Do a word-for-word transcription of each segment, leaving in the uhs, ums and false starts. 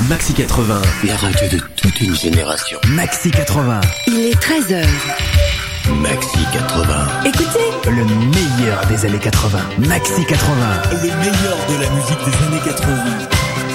Maxi quatre-vingts. La radio de toute une génération. Maxi quatre-vingts. Il est treize heures. Maxi quatre-vingts. Écoutez, le meilleur des années quatre-vingts. Maxi quatre-vingts. Les meilleurs de la musique des années quatre-vingts.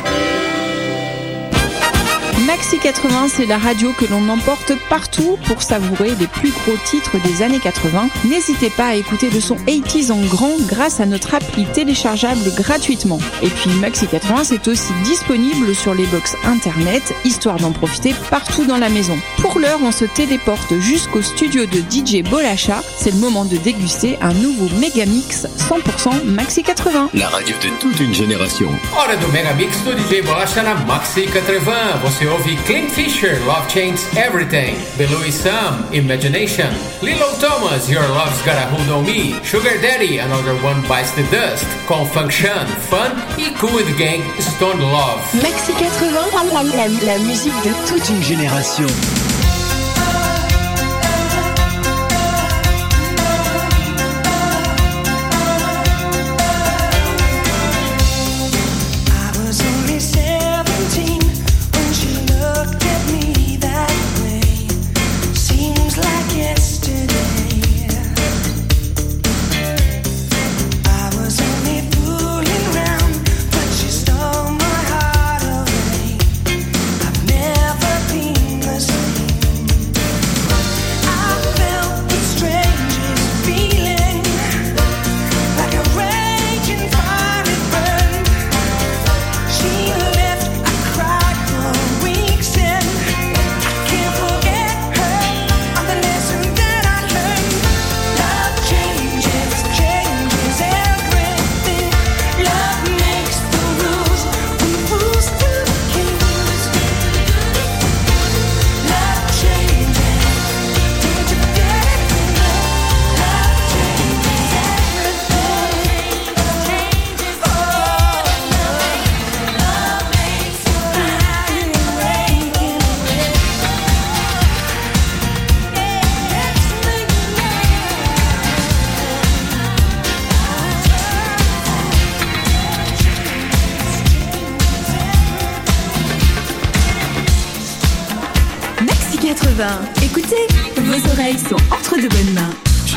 Maxi quatre-vingts, c'est la radio que l'on emporte partout pour savourer les plus gros titres des années quatre-vingts. N'hésitez pas à écouter le son quatre-vingt-dix en grand grâce à notre appli téléchargeable gratuitement. Et puis Maxi quatre-vingts, c'est aussi disponible sur les box internet, histoire d'en profiter partout dans la maison. Pour l'heure, on se téléporte jusqu'au studio de D J Bolacha. C'est le moment de déguster un nouveau Megamix cent pour cent Maxi quatre-vingts. La radio de toute une génération. Hora do Megamix do D J Bolacha na Maxi quatre-vingts. Você ouve Clint Fisher, Love Changes Everything, Louis Sam, Imagination, Lilo Thomas, Your Love's Got a Hold on Me, Sugar Daddy, Another One Bites the Dust, Confunction, Fun et Cool with the Gang, Stone Love. Maxi quatre-vingts, la, la, la musique de toute une génération. Écoutez, vos oreilles sont entre de bonnes mains.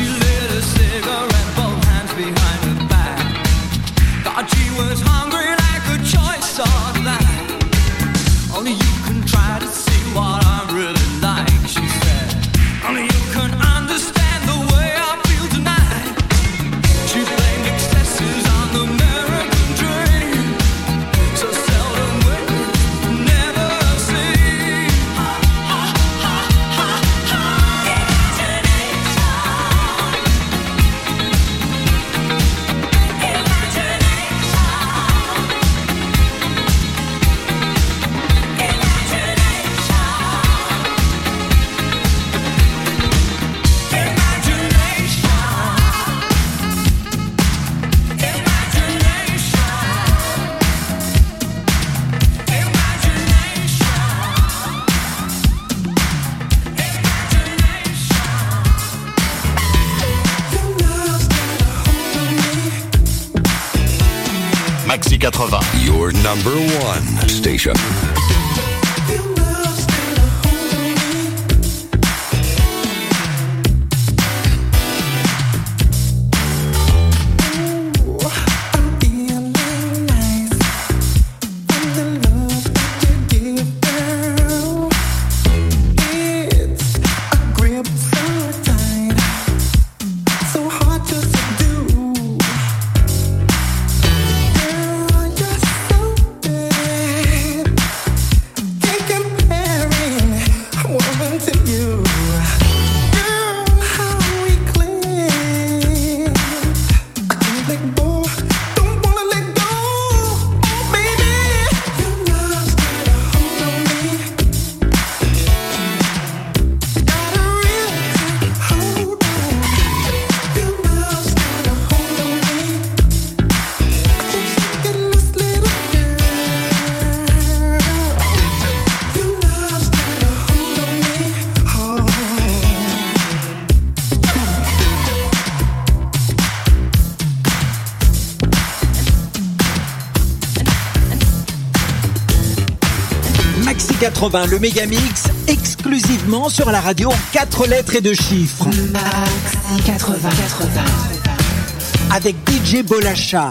Maxi quatre-vingts. Your number one station. quatre-vingts, le Mégamix, exclusivement sur la radio en quatre lettres et deux chiffres. Maxi quatre-vingts, quatre-vingts. Avec D J Bolacha.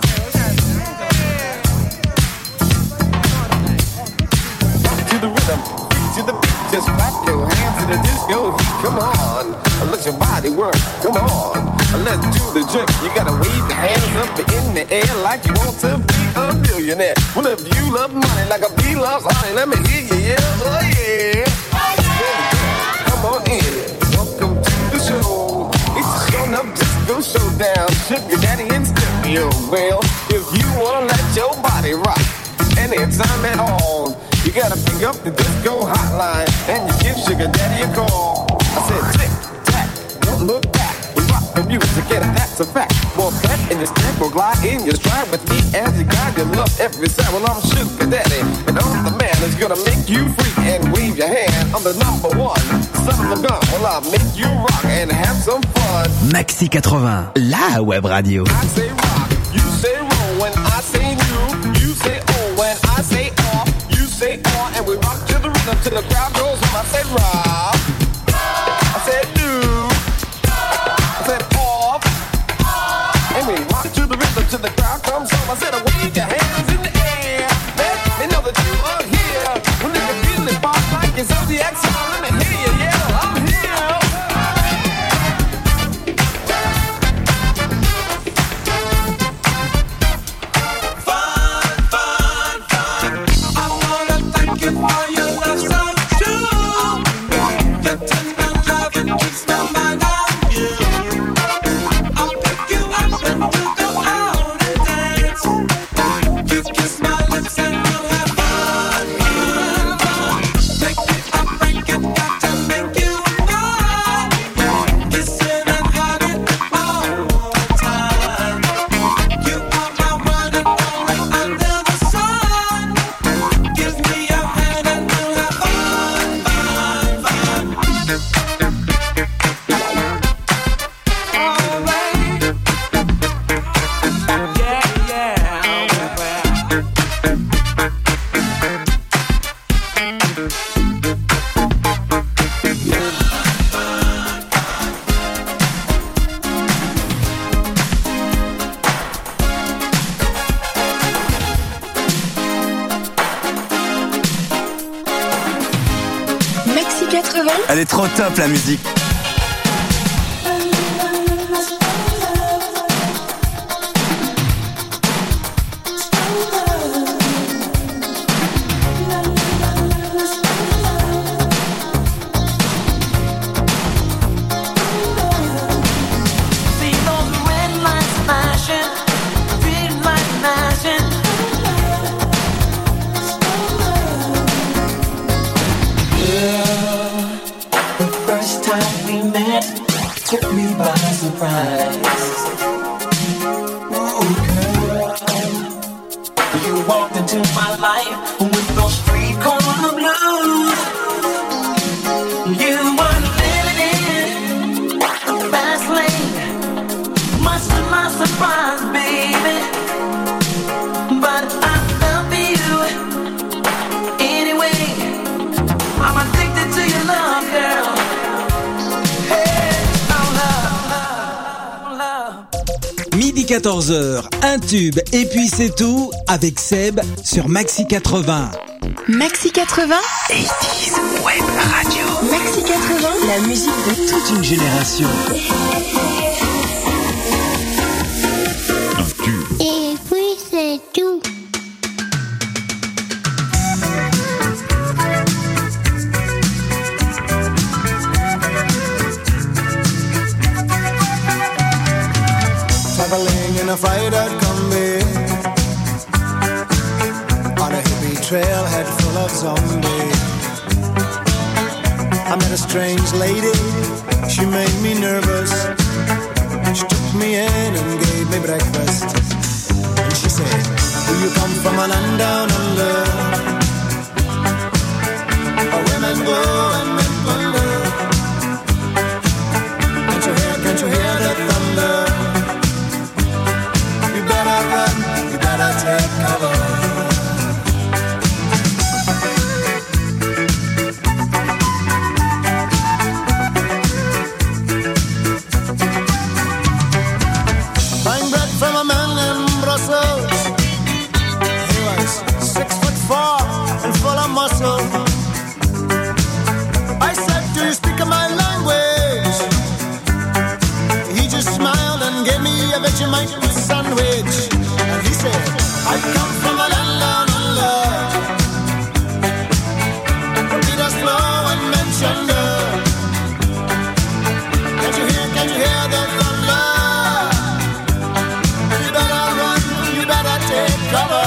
Just clap your hands to the disco. Come on, let your body work. Come on, let's do the jerk. You gotta wave your hands up in the air like you want to be a millionaire. Well, if you love money like a bee loves honey, let me hear you yell, oh yeah. Come on in, welcome to the show. It's a show up disco showdown. Sugar Daddy in stereo. Well, if you wanna let your body rock anytime at all, you gotta pick up the disco hotline and you give Sugar Daddy a call. I said tick, tack, don't look back. We rock the music and that's a fact. Well, cut in your step or glide in your stride with me as you guide your love every side. Well, I'm Sugar Daddy, and I'm the man that's gonna make you freak and wave your hand. I'm the number one, son of a gun. Well, I'll make you rock and have some fun. Maxi quatre-vingts, la web radio. I say rock, you say roll. When I say new, you say oh. When I say off, say on, and we rock to the rhythm till the crowd goes home. I said rock, I said do, I said off, and we rock to the rhythm till the crowd comes home. I said wave your hands in the air, let me know that you are here. When you can feel it pop like it's on the X, let me hear you yell, I'm here. Elle est trop top la musique. Took me by surprise. Ooh, girl, you walked into my life with those street corner blues. You were living in the fast lane, much to my surprise, baby. But I love you anyway. I'm addicted to your love, girl. Midi quatorze heures, un tube et puis c'est tout avec Seb sur Maxi quatre-vingts. Maxi quatre-vingts, quatre-vingt-dix Web Radio. Maxi quatre-vingts, la musique de Toute une génération. Un tube. Et puis c'est tout. Traveling in a freighter combi on a hippie trailhead full of zombies. I met a strange lady, she made me nervous. She took me in and gave me breakfast. And she said, do you come from a land down under, where women go and men wonder? Can't you hear, can't you hear the thunder? You better run, you better take cover. a Vegemite sandwich. And he said, I come from a land down under. He does blow and mention the. Can't you hear, can't you hear the thunder? You better run, you better take cover.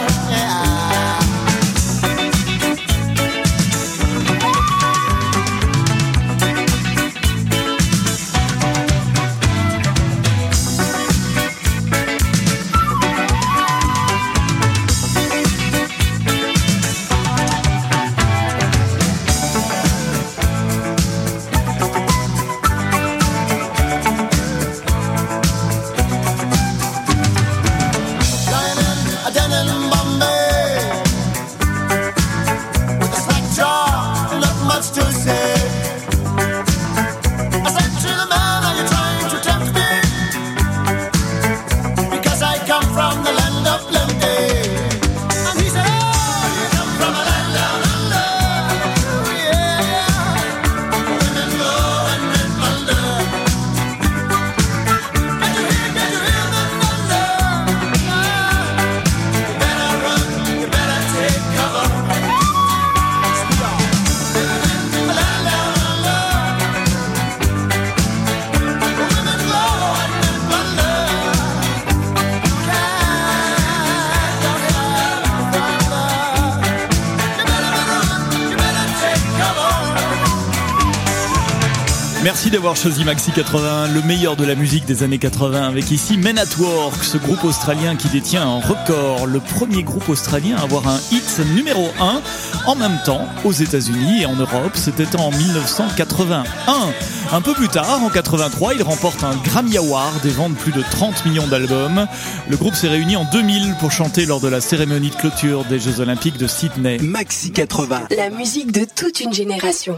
Merci d'avoir choisi Maxi quatre-vingts, le meilleur de la musique des années quatre-vingts, avec ici Men at Work, ce groupe australien qui détient un record, le premier groupe australien à avoir un hit numéro un en même temps aux États-Unis et en Europe. C'était en dix-neuf cent quatre-vingt-un. Un peu plus tard, en quatre-vingt-trois, il remporte un Grammy Award et vend plus de trente millions d'albums. Le groupe s'est réuni en deux mille pour chanter lors de la cérémonie de clôture des Jeux Olympiques de Sydney. Maxi quatre-vingts, la musique de toute une génération.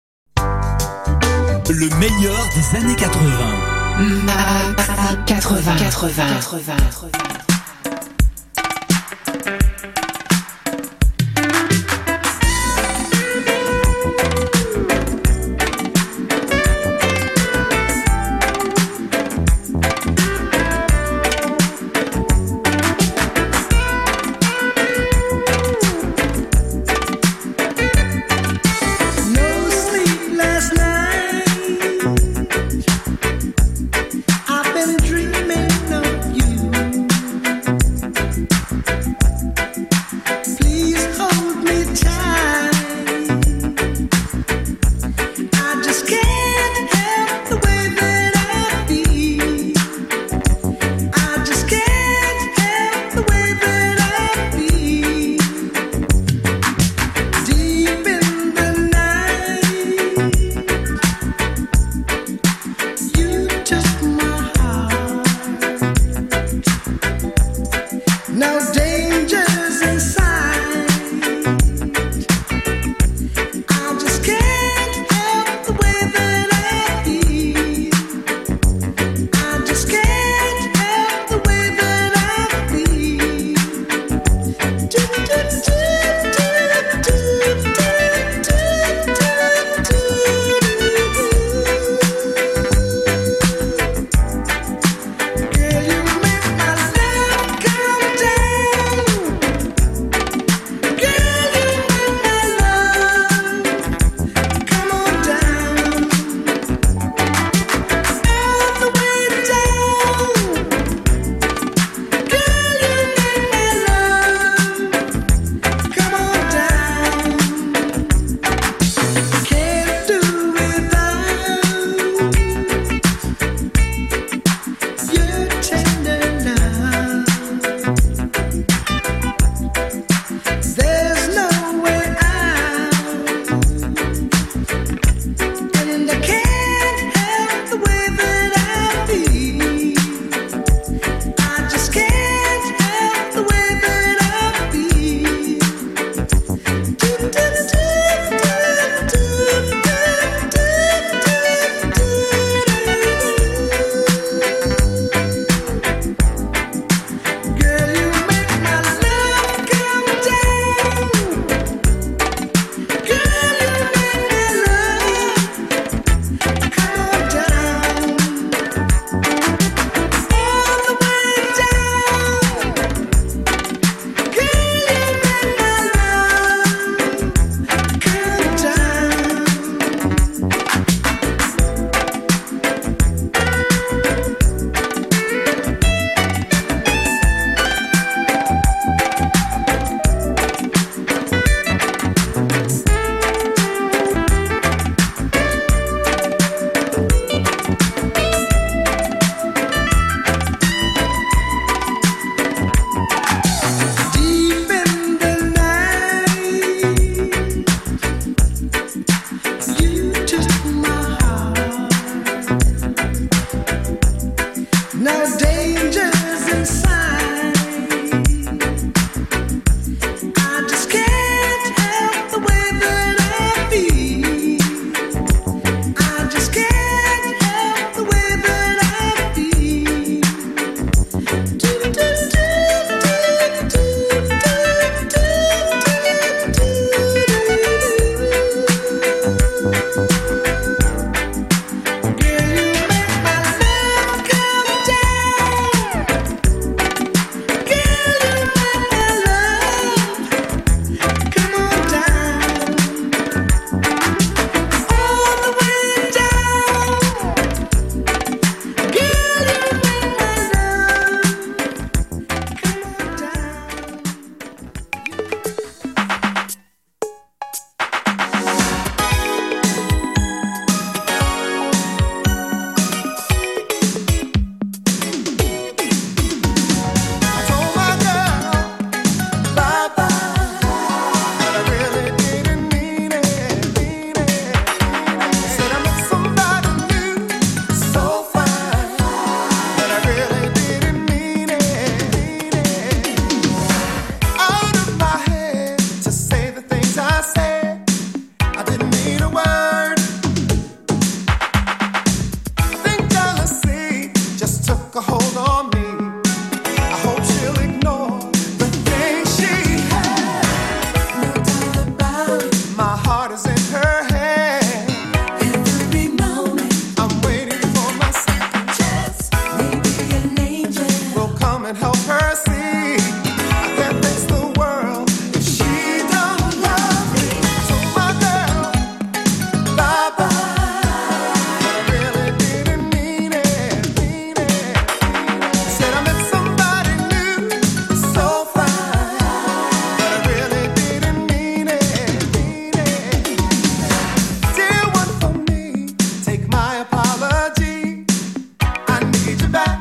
Le meilleur des années quatre-vingts. Maxi quatre-vingts. quatre-vingts. quatre-vingts. I've been dreaming of you. and help her see. I can't face the world if she don't love me. So my girl, bye bye. But I really didn't mean it, mean it. Said I met somebody new, so fine. But I really didn't mean it, mean it. Dear one for me, take my apology. I need you back.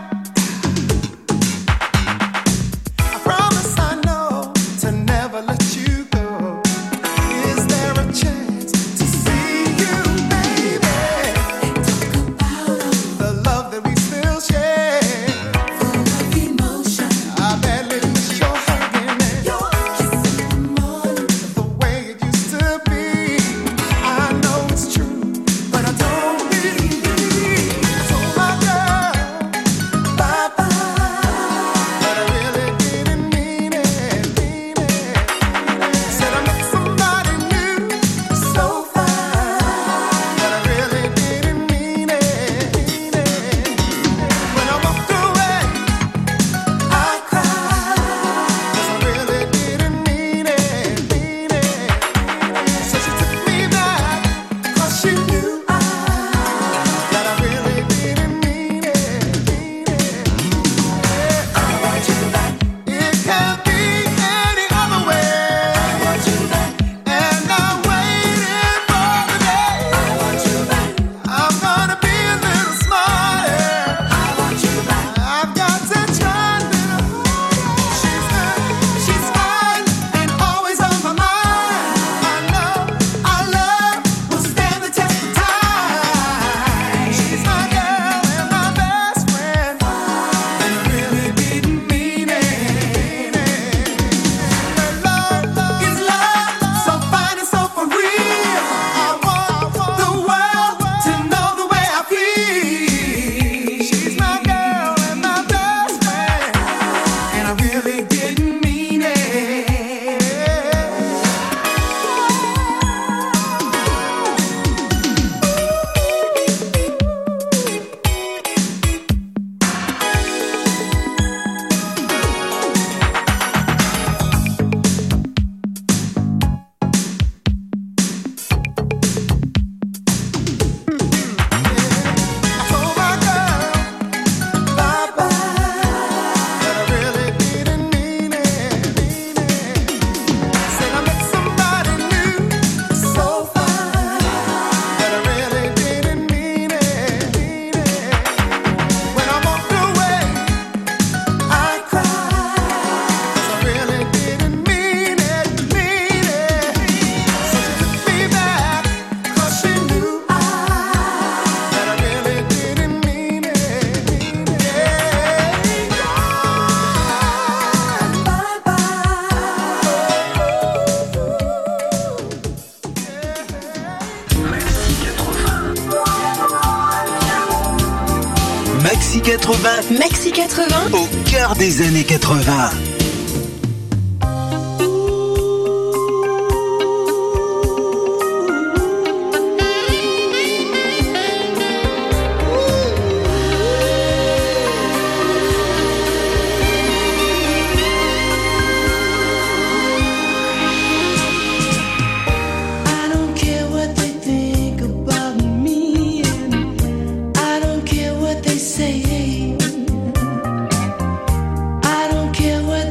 I promise I know to never let you go. Is there a chance to see you, baby? And talk about the love that we still share. Full of emotion. I badly miss your hugging and your kissing in the morning. The way it used to be. I know it's true, but I don't believe. So my girl, bye bye. But I really didn't mean it, mean it. Said I met somebody new, so fine. But I really didn't mean it, mean it. When I walked away, I cried. 'Cause I really didn't mean it, mean it. So she took me back, 'cause she knew I, that I really didn't mean it, mean it. I want you back. It can't be any other way. I want you back. And I'm waiting for the day. I want you back. I'm gonna be a little smarter. I want you back. I've got to try a little harder. She's good, she's fine, and always on my mind. I know our love will stand the test of time. She's my girl and my best friend, and I really didn't mean it. Her love is love, so fine and so for real. I want the world to know the way I feel. She's my girl and my best friend, and I really didn't mean it. I told my girl, bye bye. But I really didn't mean it, mean it. Said I met somebody new, so fine. But I really didn't mean it, mean it. When I walked away, I cried. 'Cause I really didn't mean it, mean it. So she took me back, 'cause she knew I, that I really didn't mean it, mean it. Bye bye. Maxi quatre-vingts, Maxi quatre-vingts. au cœur des années quatre-vingts. I don't care what they think about me, and I don't care what they say. I don't care what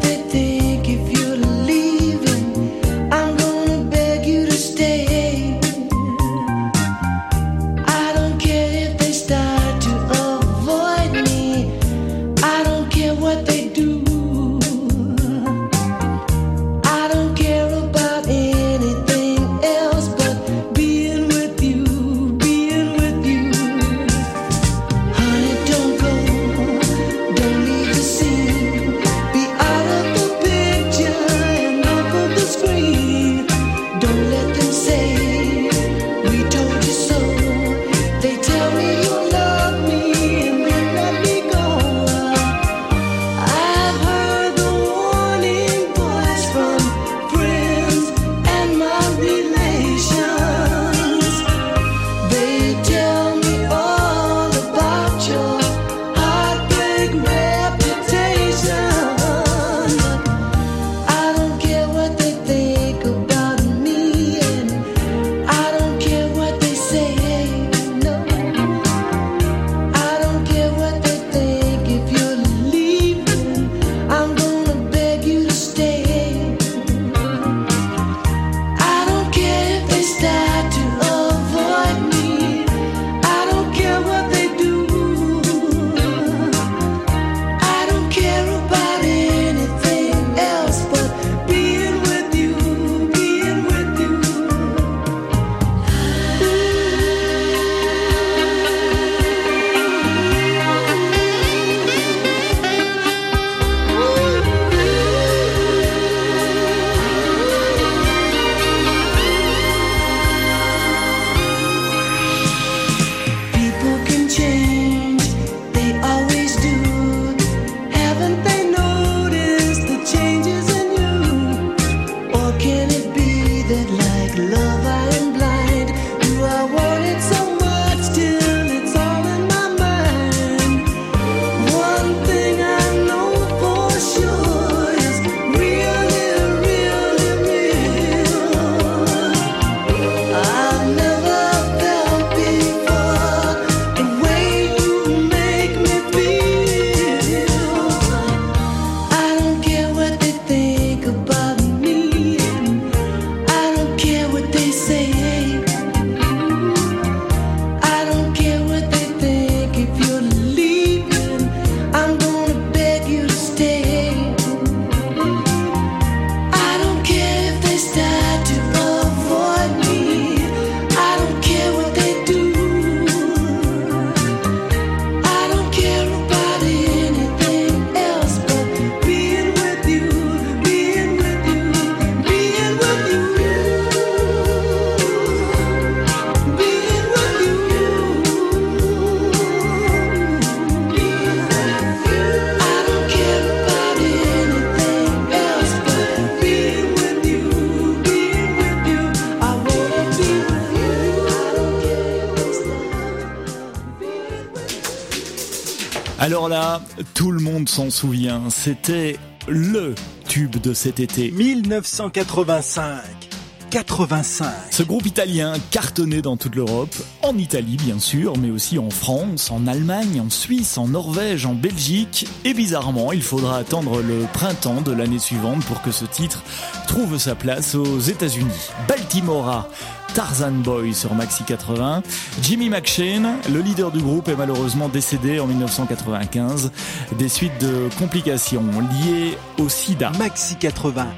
Alors là, tout le monde s'en souvient, c'était le tube de cet été. dix-neuf cent quatre-vingt-cinq. quatre-vingt-cinq. Ce groupe italien cartonnait dans toute l'Europe, en Italie bien sûr, mais aussi en France, en Allemagne, en Suisse, en Norvège, en Belgique. Et bizarrement, il faudra attendre le printemps de l'année suivante pour que ce titre trouve sa place aux États-Unis. Baltimora, Tarzan Boy sur Maxi quatre-vingts. Jimmy McShane, le leader du groupe, est malheureusement décédé en dix-neuf cent quatre-vingt-quinze des suites de complications liées au sida. Maxi quatre-vingts.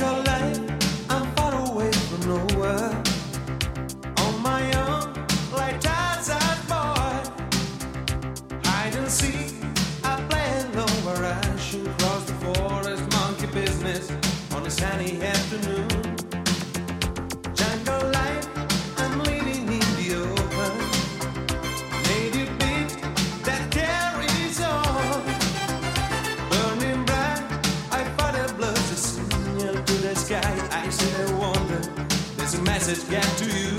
Message get to you.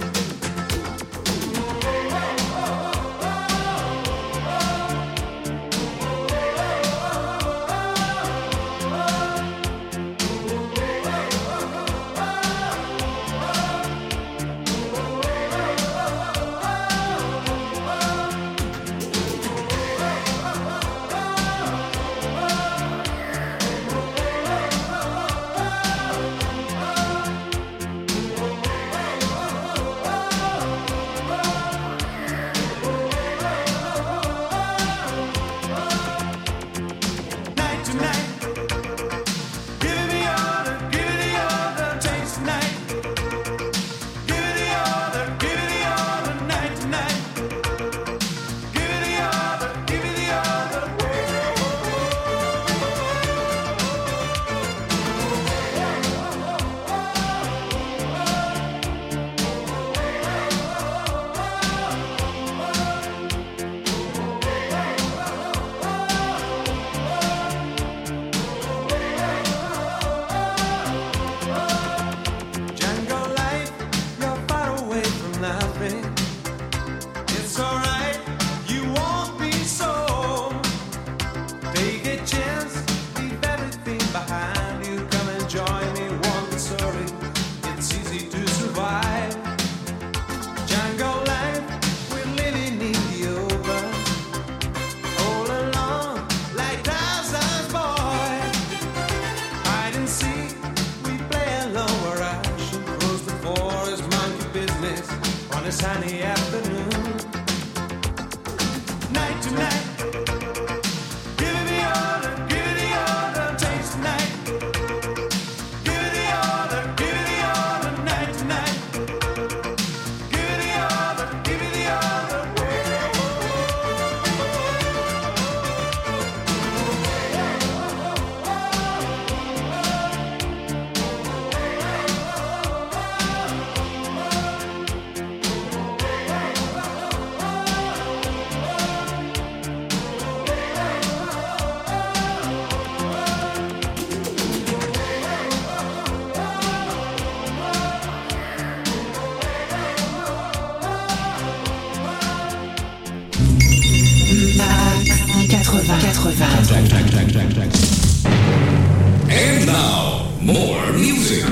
And now, more music.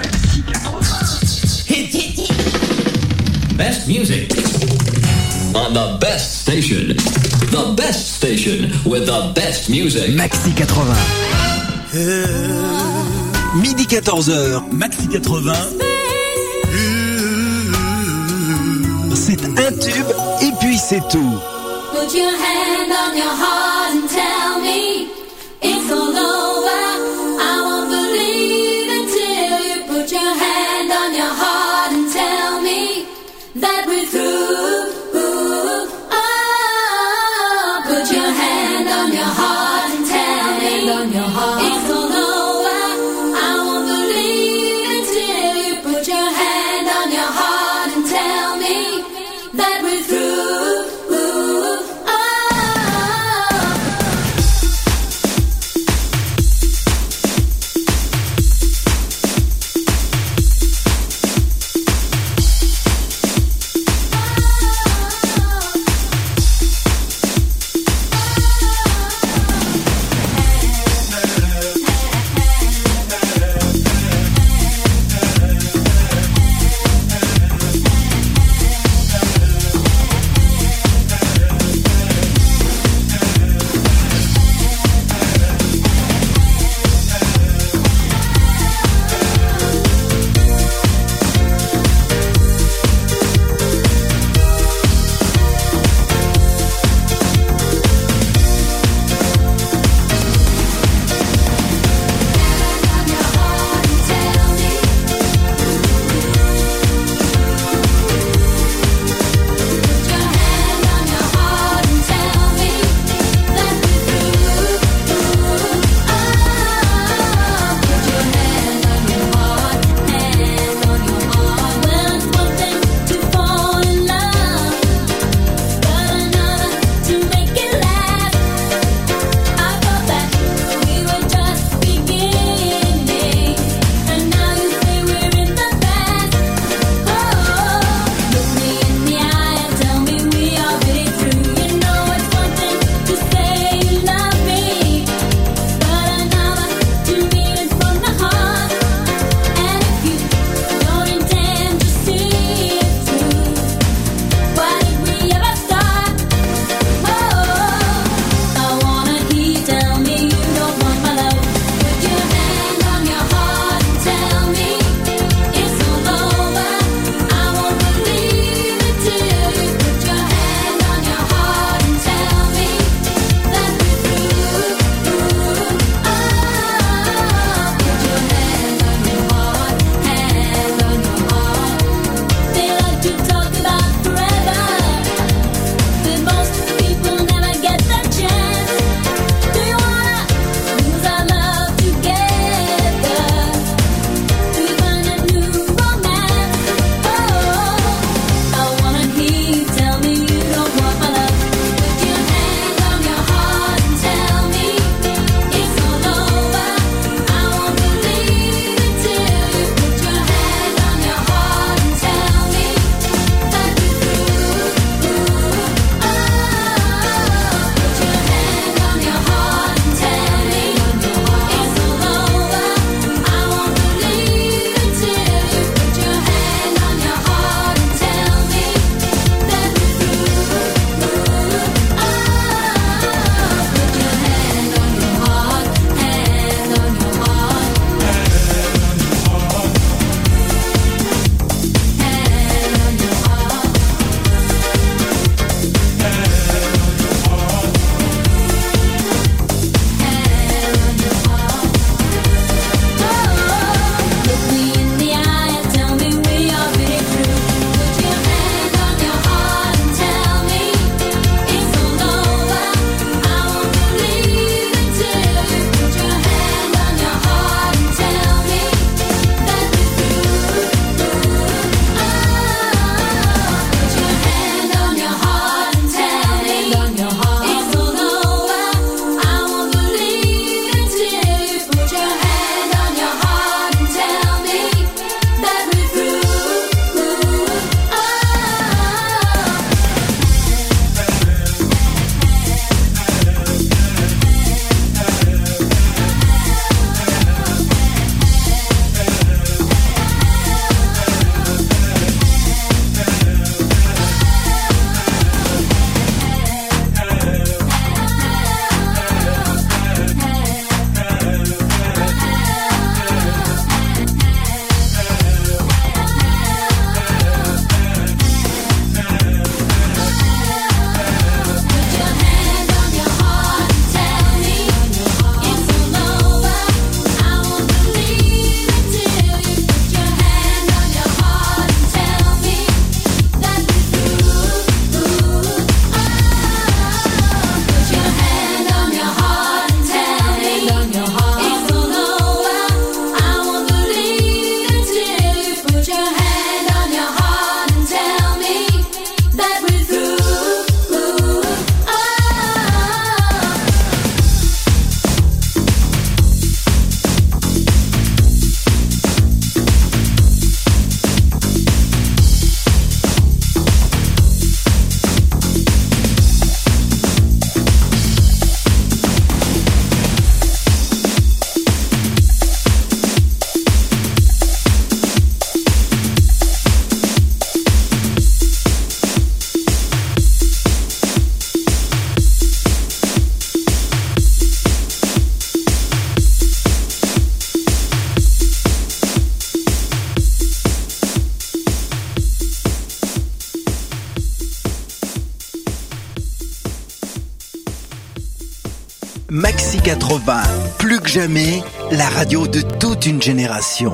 Best music. On the best station. The best station with the best music. Maxi quatre-vingts. Midi quatorze heures. Maxi quatre-vingts. C'est un tube et puis c'est tout. Put your hand on your heart and tell me it's all over. I won't believe until you put your hand on your heart and tell me that we're through. Oh, put your hand on your heart and tell me it's all over. I won't believe until you put your hand on your heart and tell me that we're through. Oh, quatre-vingts, plus que jamais, la radio de toute une génération.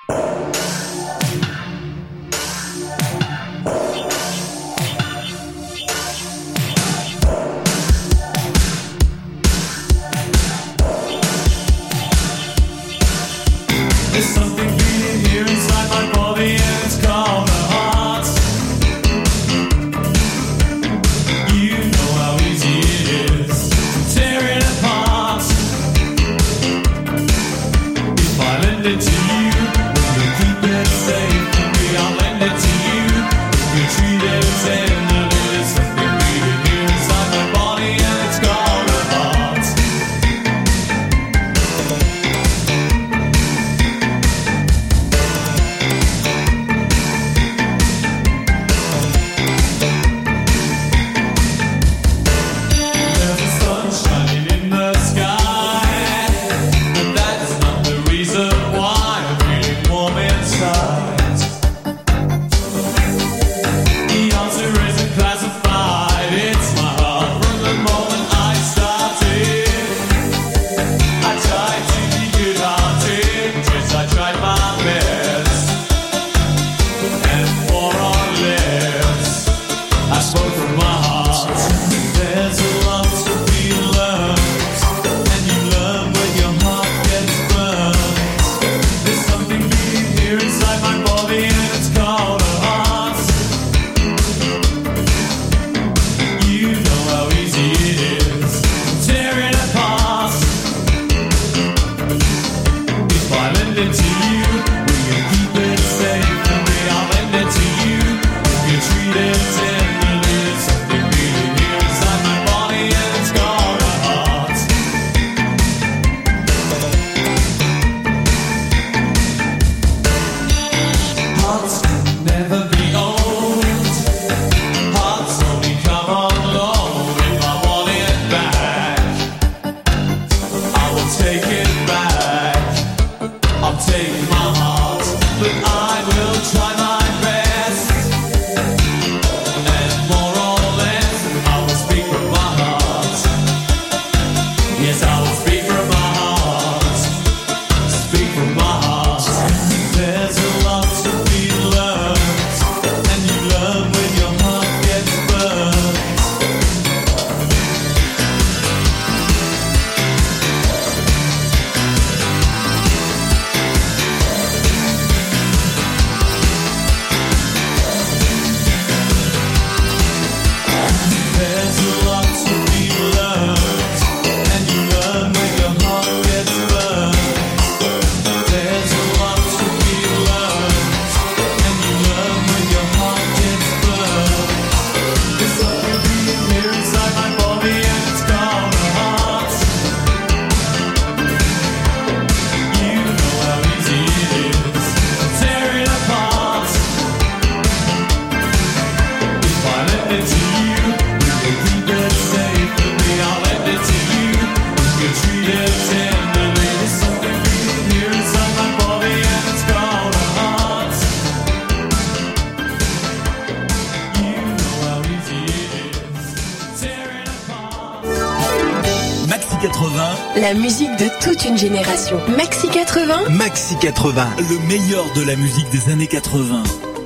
La musique de toute une génération. Maxi quatre-vingts. Maxi quatre-vingts. Le meilleur de la musique des années quatre-vingts.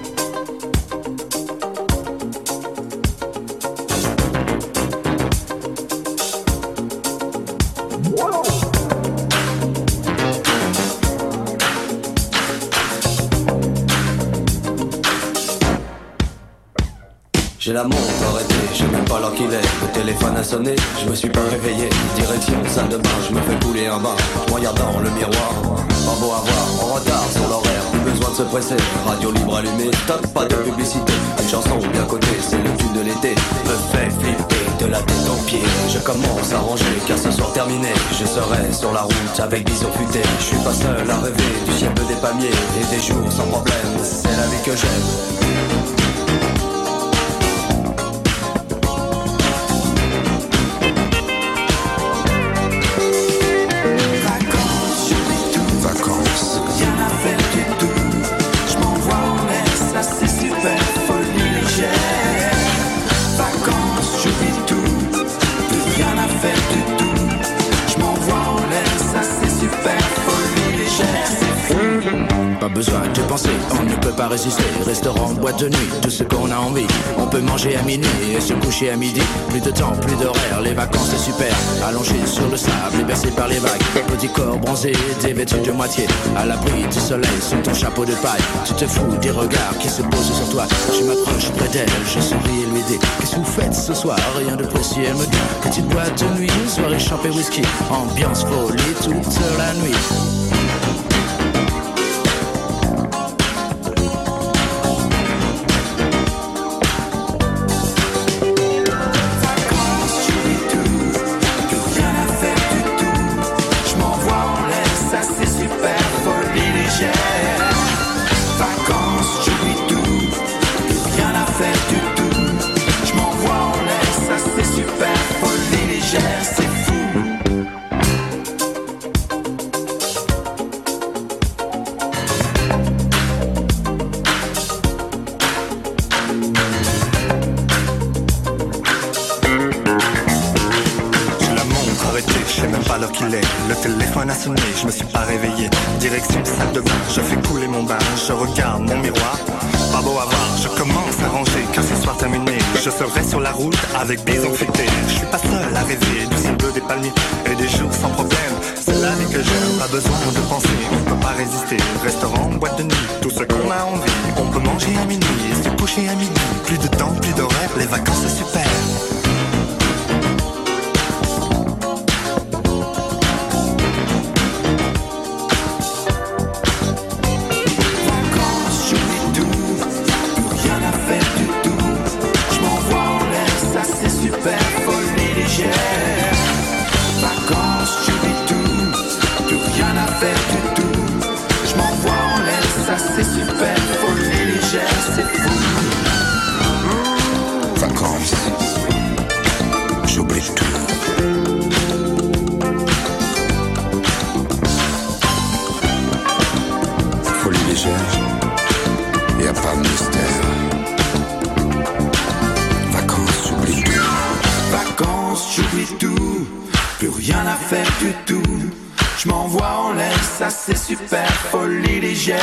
J'ai la montre arrêtée, je sais même pas l'heure qu'il est. Le téléphone a sonné, je me suis pas réveillé. Direction salle de bain, je me fais couler un bain. Je regarde dans le miroir, pas beau à voir. En retard sur l'horaire, plus besoin de se presser. Radio libre allumée, stop, pas de publicité. Une chanson bien cotée, c'est le tube de l'été. Me fait flipper de la tête aux pieds. Je commence à ranger car ce soir terminé. Je serai sur la route avec bison futé. Je suis pas seul à rêver du ciel des palmiers et des jours sans problème. C'est la vie que j'aime. Je m'envoie pas besoin de penser, on ne peut pas résister. Restaurant, boîte de nuit, tout ce qu'on a envie. On peut manger à minuit et se coucher à midi. Plus de temps, plus d'horaire, les vacances c'est super. Allongé sur le sable et bercé par les vagues. Petit corps bronzé, dévêtu de moitié. À l'abri du soleil, sous ton chapeau de paille. Tu te fous des regards qui se posent sur toi. Je m'approche près d'elle, je souris et lui dis: qu'est-ce que vous faites ce soir? Rien de précis, elle me dit: petite boîte de nuit, soirée champée whisky. Ambiance folie toute la nuit. Je me suis pas réveillé, direction salle de bain. Je fais couler mon bain, je regarde mon miroir. Pas beau à voir, je commence à ranger, car ce soir terminé, je serai sur la route avec bison fêté. Je suis pas seul à rêver du ciel bleu des palmiers et des jours sans problème. C'est la vie que j'aime, pas besoin de penser, on peut pas résister. Restaurant, boîte de nuit, tout ce qu'on a envie. On peut manger à minuit et se coucher à midi. Plus de temps, plus d'horaire, les vacances c'est super. C'est super, folie légère.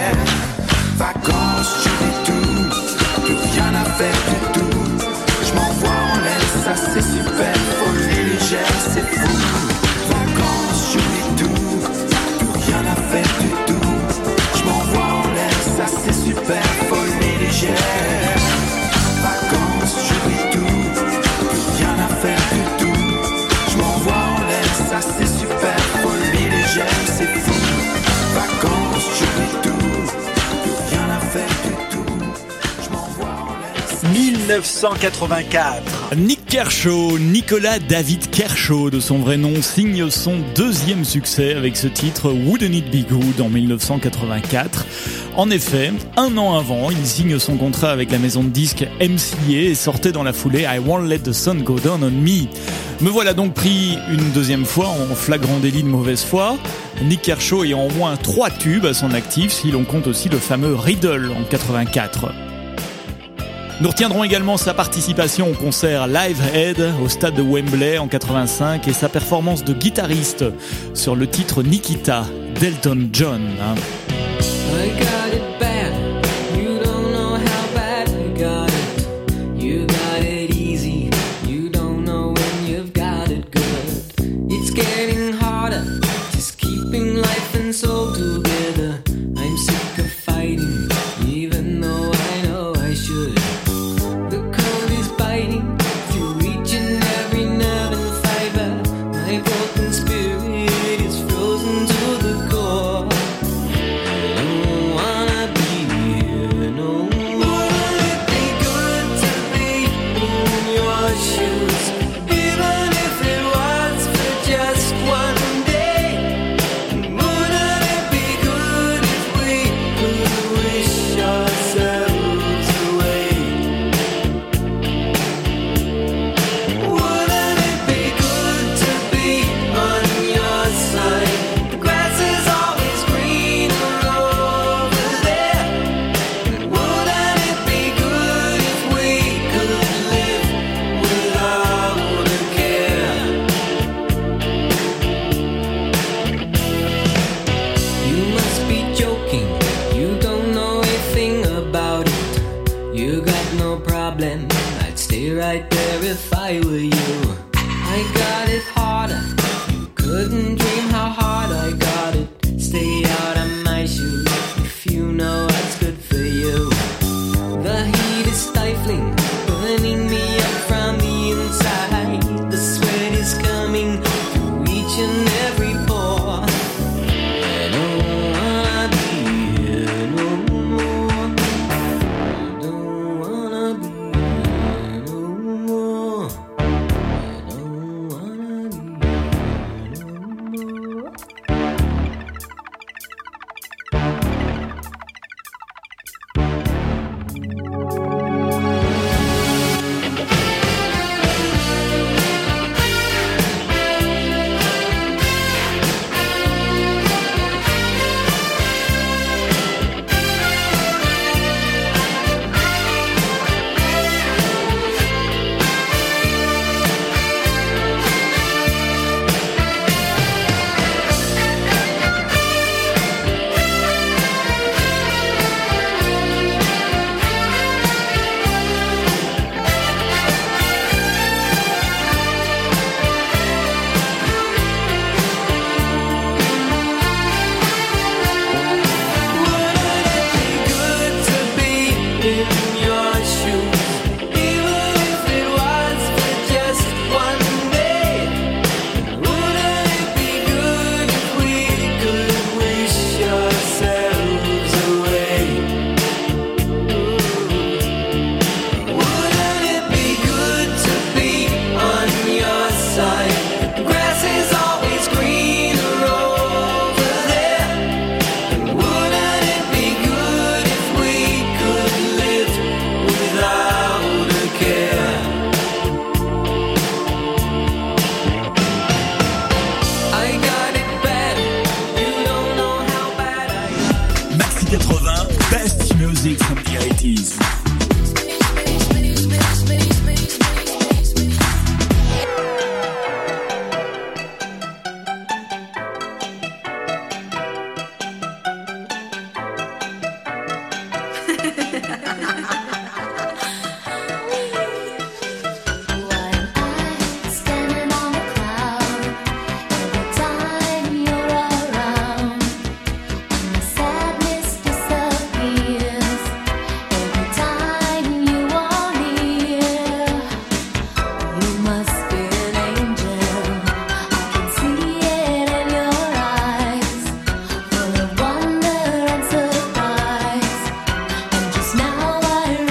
Vacances, j'oublie tout, plus rien à faire du tout. Je m'envoie en l'air, ça c'est super, folie légère, c'est fou. Vacances, j'oublie tout, plus rien à faire du tout. Je m'envoie en l'air, ça c'est super, folie légère. Vacances, j'oublie tout, plus rien à faire du tout. Je m'envoie en l'air, ça c'est super, folie légère, c'est fou. Vacances, j'oublie tout, plus rien à faire du tout. Je m'envoie en l'air. dix-neuf cent quatre-vingt-quatre. Nick Kershaw, Nicolas David Kershaw de son vrai nom, signe son deuxième succès avec ce titre Wouldn't It Be Good en dix-neuf cent quatre-vingt-quatre. En effet, un an avant, il signe son contrat avec la maison de disques M C A et sortait dans la foulée I Won't Let the Sun Go Down on Me. Me voilà donc pris une deuxième fois en flagrant délit de mauvaise foi. Nick Kershaw ayant au moins trois tubes à son actif, si l'on compte aussi le fameux Riddle en quatre-vingt-quatre. Nous retiendrons également sa participation au concert Live Aid au stade de Wembley en quatre-vingt-cinq et sa performance de guitariste sur le titre Nikita d'Elton John. I got it bad, you don't know how bad I got it. You got it easy, you don't know when you've got it good. It's getting harder, just keeping life and soul together. I'm sick of fighting, even though I know I should. The cold is biting, through each and every nerve and fiber. My broken spirit is frozen to the core. Be I were you. I got it harder. You couldn't dream how hard I got it. Stay out of my shoes if you know what's good for you. The heat is stifling, burning me up from the inside. The sweat is coming through each and every pore. I don't wanna be here no more. I don't wanna be here no more. I don't wanna be here no more. Now I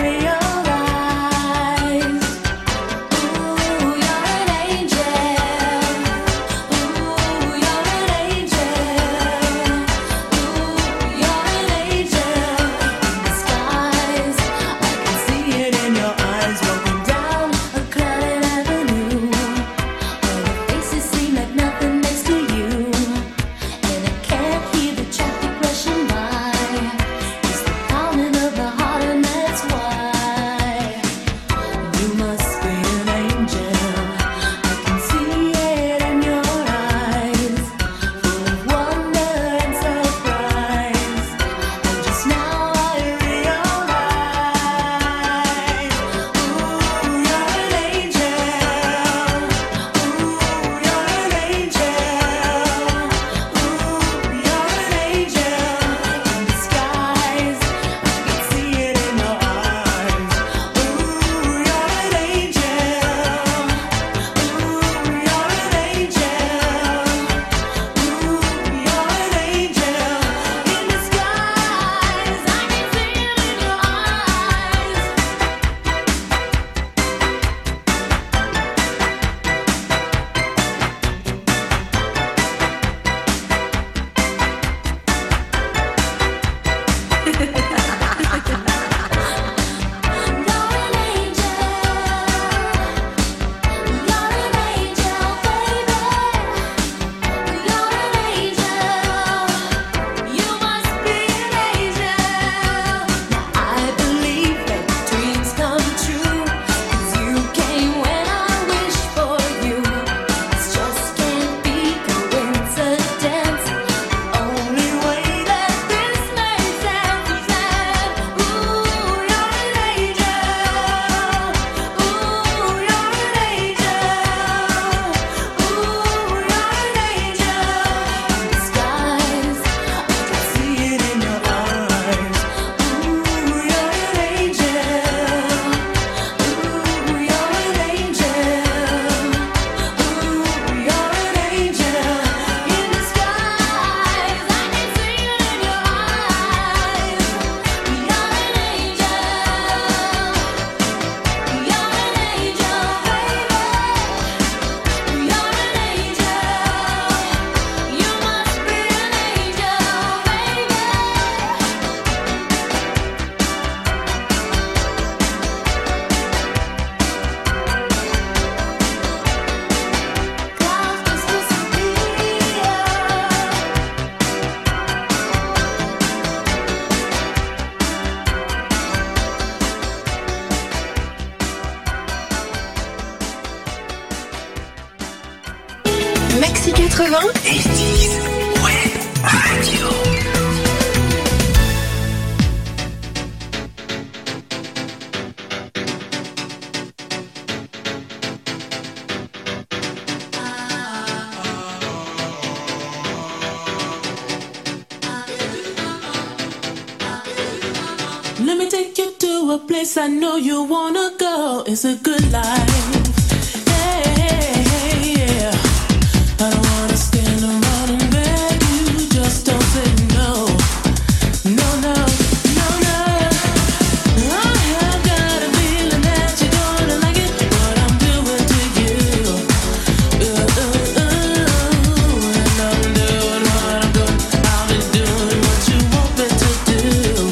Let me take you to a place I know you wanna go. It's a good life. Hey, hey, hey, yeah. I don't wanna stand around and beg you. Just don't say no. No, no, no, no. I have got a feeling that you're gonna like it. What I'm doing to you. Uh, uh, uh. And I'm doing what I'm doing. I'll be doing what you want me to do.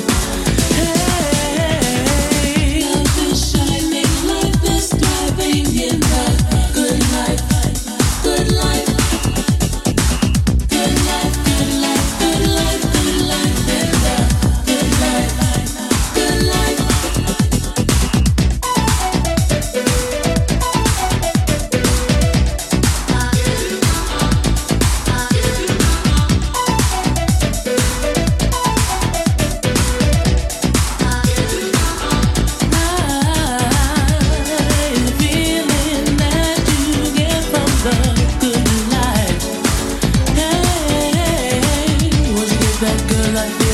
Hey, love is shining, life is thriving in the good life, good life, good life, good life, good life, good life, in the good life, good life. Feeling that you get from the good life. Hey, once you get that good life.